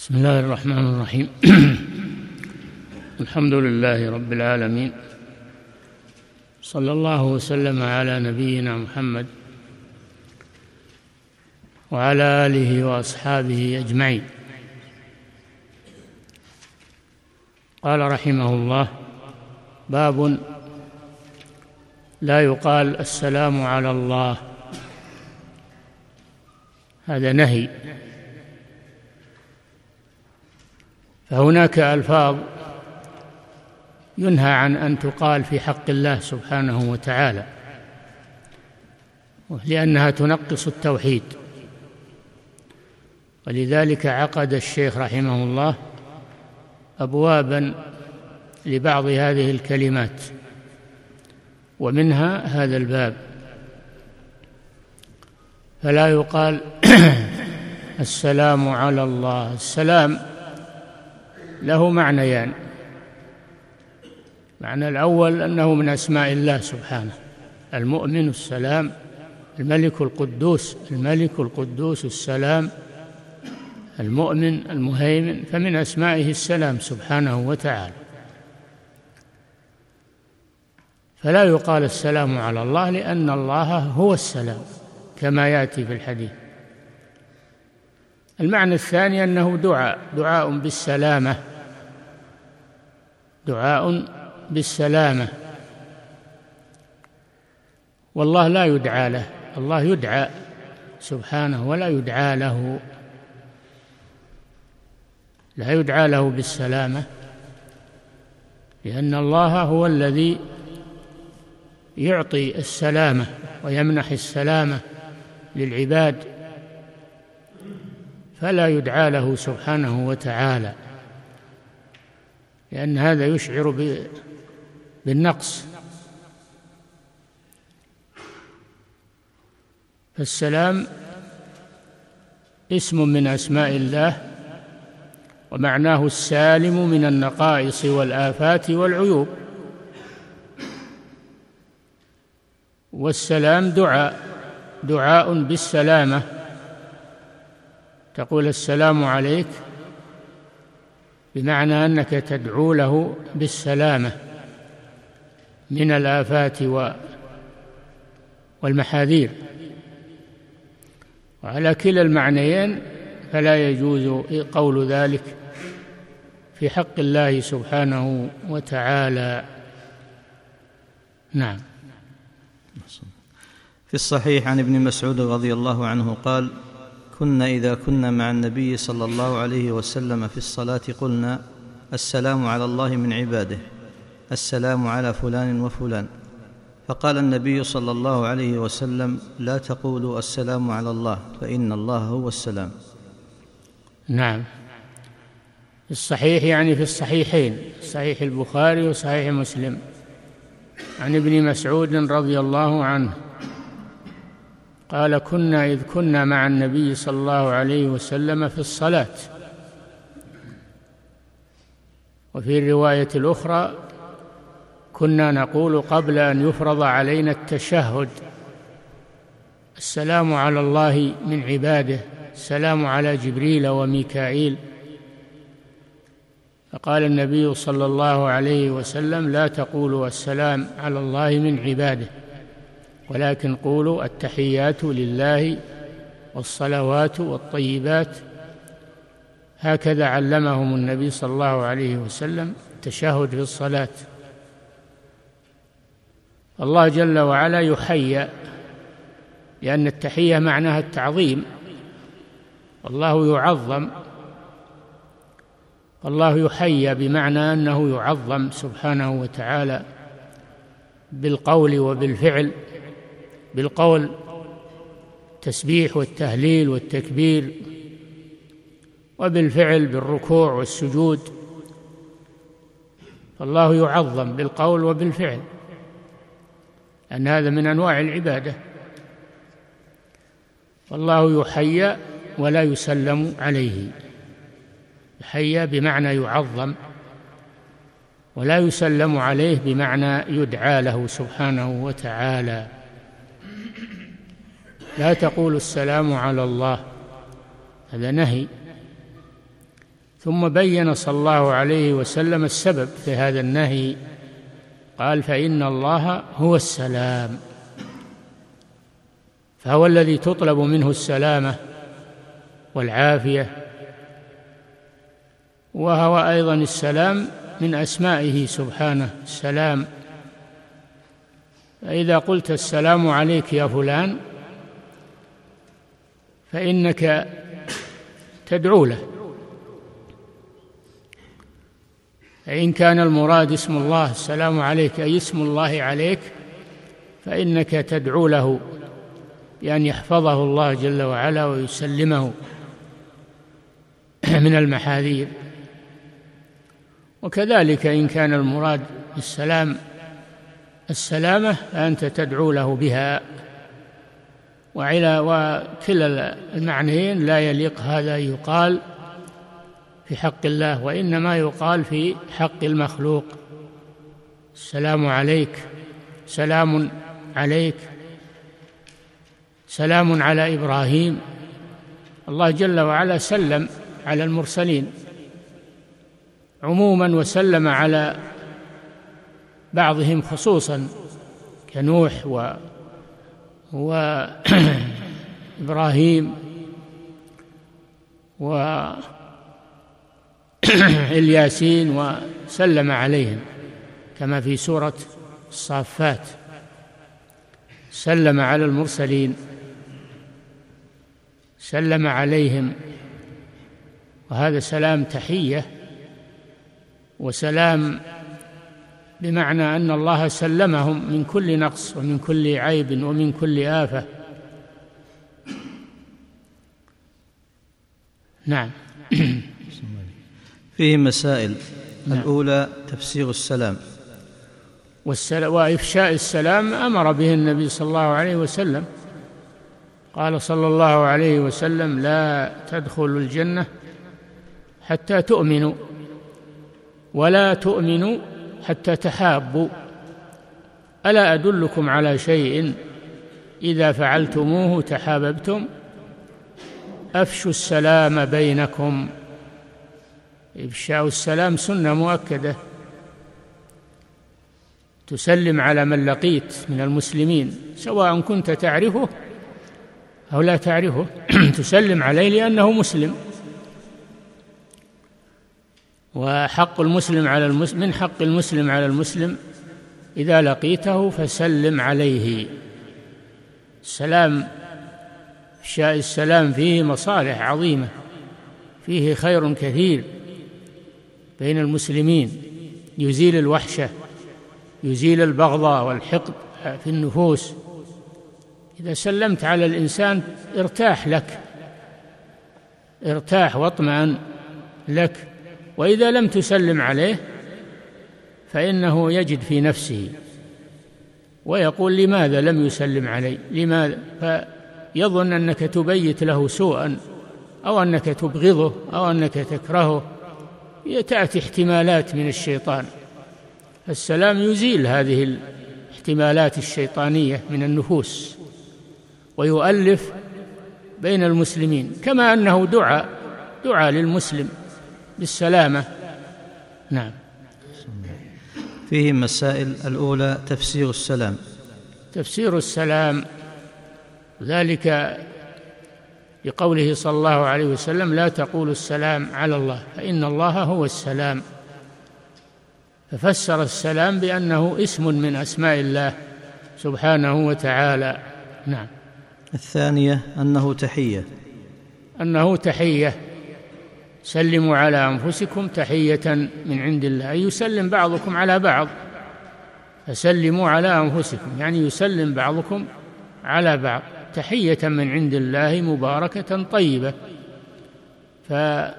بسم الله الرحمن الرحيم. الحمد لله رب العالمين، صلى الله وسلم على نبينا محمد وعلى آله وأصحابه أجمعين. قال رحمه الله: باب لا يقال السلام على الله. هذا نهي. فهناك ألفاظ ينهى عن أن تقال في حق الله سبحانه وتعالى، لأنها تنقص التوحيد، ولذلك عقد الشيخ رحمه الله أبوابا لبعض هذه الكلمات، ومنها هذا الباب. فلا يقال السلام على الله. السلام له معنيان: المعنى الأول أنه من أسماء الله سبحانه، المؤمن السلام، الملك القدوس، الملك القدوس السلام، المؤمن المهيمن، فمن أسمائه السلام سبحانه وتعالى. فلا يقال السلام على الله، لأن الله هو السلام كما يأتي في الحديث. المعنى الثاني أنه دعاء بالسلامة، دعاء بالسلامة، والله لا يدعى له، الله يدعى سبحانه ولا يدعى له، لا يدعى له بالسلامة، لأن الله هو الذي يعطي السلامة ويمنح السلامة للعباد، فلا يدعى له سبحانه وتعالى، لأن هذا يشعر بالنقص. فالسلام اسم من أسماء الله، ومعناه السالم من النقائص والآفات والعيوب. والسلام دعاء بالسلامة، تقول السلام عليك، بمعنى أنك تدعو له بالسلامة من الآفات والمحاذير. وعلى كلا المعنيين فلا يجوز قول ذلك في حق الله سبحانه وتعالى. نعم. في الصحيح عن ابن مسعود رضي الله عنه قال: كنا إذا كنا مع النبي صلى الله عليه وسلم في الصلاة قلنا: السلام على الله من عباده، السلام على فلان وفلان. فقال النبي صلى الله عليه وسلم: لا تقولوا السلام على الله، فإن الله هو السلام. نعم. في الصحيح يعني في الصحيحين، صحيح البخاري وصحيح مسلم، عن ابن مسعود رضي الله عنه قال: كنا إذ كنا مع النبي صلى الله عليه وسلم في الصلاة. وفي الرواية الأخرى: كنا نقول قبل أن يفرض علينا التشهد: السلام على الله من عباده، السلام على جبريل وميكائيل. فقال النبي صلى الله عليه وسلم: لا تقولوا السلام على الله من عباده، ولكن قولوا التحيات لله والصلوات والطيبات. هكذا علمهم النبي صلى الله عليه وسلم التشهد في الصلاة. الله جل وعلا يحيى، لأن التحية معناها التعظيم، والله يعظم. الله يحيى بمعنى أنه يعظم سبحانه وتعالى بالقول وبالفعل. بالقول التسبيح والتهليل والتكبير، وبالفعل بالركوع والسجود. فالله يعظم بالقول وبالفعل، أن هذا من أنواع العبادة. والله يحيى ولا يسلم عليه. يحيى بمعنى يعظم، ولا يسلم عليه بمعنى يدعى له سبحانه وتعالى. لا تقولوا السلام على الله، هذا نهي. ثم بين صلى الله عليه وسلم السبب في هذا النهي، قال: فإن الله هو السلام، فهو الذي تطلب منه السلامة والعافية، وهو أيضا السلام من أسمائه سبحانه السلام. فإذا قلت السلام عليك يا فلان فإنك تدعو له، فإن كان المراد اسم الله السلام عليك أي اسم الله عليك فإنك تدعو له بأن يحفظه الله جل وعلا ويسلمه من المحاذير. وكذلك إن كان المراد السلامة فأنت تدعو له بها، وكلا المعنيين لا يليق هذا يقال في حق الله، وإنما يقال في حق المخلوق. السلام عليك، سلام عليك، سلام على إبراهيم. الله جل وعلا سلم على المرسلين عموما، وسلم على بعضهم خصوصا كنوح وإبراهيم والياسين، وسلم عليهم كما في سورة الصافات، سلم على المرسلين، سلم عليهم، وهذا سلام تحية، وسلام بمعنى أن الله سلمهم من كل نقص ومن كل عيب ومن كل آفة. نعم. فيه مسائل. الأولى تفسير السلام، وإفشاء السلام أمر به النبي صلى الله عليه وسلم، قال صلى الله عليه وسلم: لا تدخلوا الجنة حتى تؤمنوا، ولا تؤمنوا حتى تحابوا، ألا أدلكم على شيء إذا فعلتموه تحاببتم؟ أفشوا السلام بينكم. إفشاء السلام سنة مؤكدة، تسلم على من لقيت من المسلمين سواء كنت تعرفه أو لا تعرفه، تسلم عليه لأنه مسلم، وحق المسلم على المسلم، من حق المسلم على المسلم إذا لقيته فسلم عليه. السلام، إفشاء السلام فيه مصالح عظيمة، فيه خير كثير بين المسلمين، يزيل الوحشة، يزيل البغضاء والحقد في النفوس. إذا سلمت على الإنسان ارتاح لك، ارتاح واطمئن لك، وإذا لم تسلم عليه فإنه يجد في نفسه ويقول: لماذا لم يسلم علي؟ لماذا؟ فيظن أنك تبيت له سوءا، أو أنك تبغضه، أو أنك تكرهه، تأتي احتمالات من الشيطان. السلام يزيل هذه الاحتمالات الشيطانية من النفوس ويؤلف بين المسلمين، كما أنه دعاء للمسلم بالسلامة. نعم. فيه مسائل. الأولى تفسير السلام. تفسير السلام ذلك بقوله صلى الله عليه وسلم: لا تقولوا السلام على الله فإن الله هو السلام، ففسر السلام بأنه اسم من أسماء الله سبحانه وتعالى. نعم. الثانية أنه تحية، سلموا على أنفسكم تحية من عند الله، أي يسلم بعضكم على بعض، فسلموا على أنفسكم يعني يسلم بعضكم على بعض، تحية من عند الله مباركة طيبة، فهذا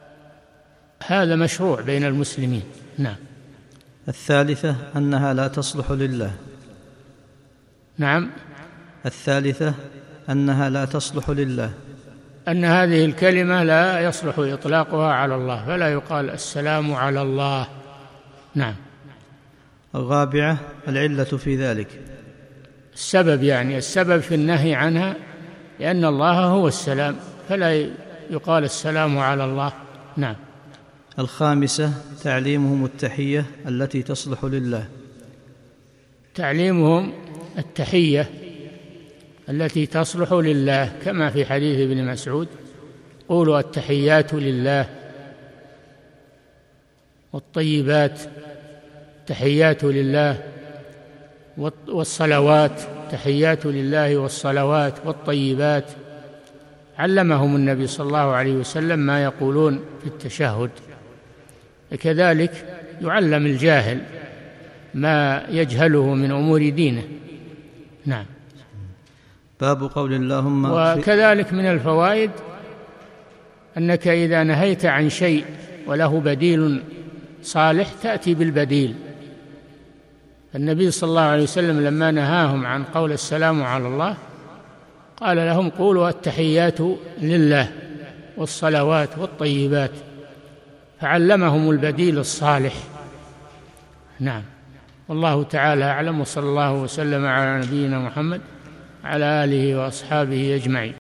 مشروع بين المسلمين. نعم. الثالثة أنها لا تصلح لله. نعم. الثالثة أنها لا تصلح لله، أن هذه الكلمة لا يصلح إطلاقها على الله، فلا يقال السلام على الله. نعم. الرابعة العلة في ذلك، السبب، يعني السبب في النهي عنها، لأن الله هو السلام، فلا يقال السلام على الله. نعم. الخامسة تعليمهم التحية التي تصلح لله. تعليمهم التحية التي تصلح لله كما في حديث ابن مسعود: قولوا التحيات لله والطيبات، تحيات لله والصلوات، تحيات لله والصلوات والطيبات. علمهم النبي صلى الله عليه وسلم ما يقولون في التشهد، كذلك يعلم الجاهل ما يجهله من أمور دينه. نعم. باب قول اللهم. وكذلك من الفوائد أنك إذا نهيت عن شيء وله بديل صالح تأتي بالبديل. النبي صلى الله عليه وسلم لما نهاهم عن قول السلام على الله قال لهم: قولوا التحيات لله والصلوات والطيبات، فعلمهم البديل الصالح. نعم. والله تعالى أعلم، وصلى الله وسلم على نبينا محمد وعلى آله وأصحابه أجمعين.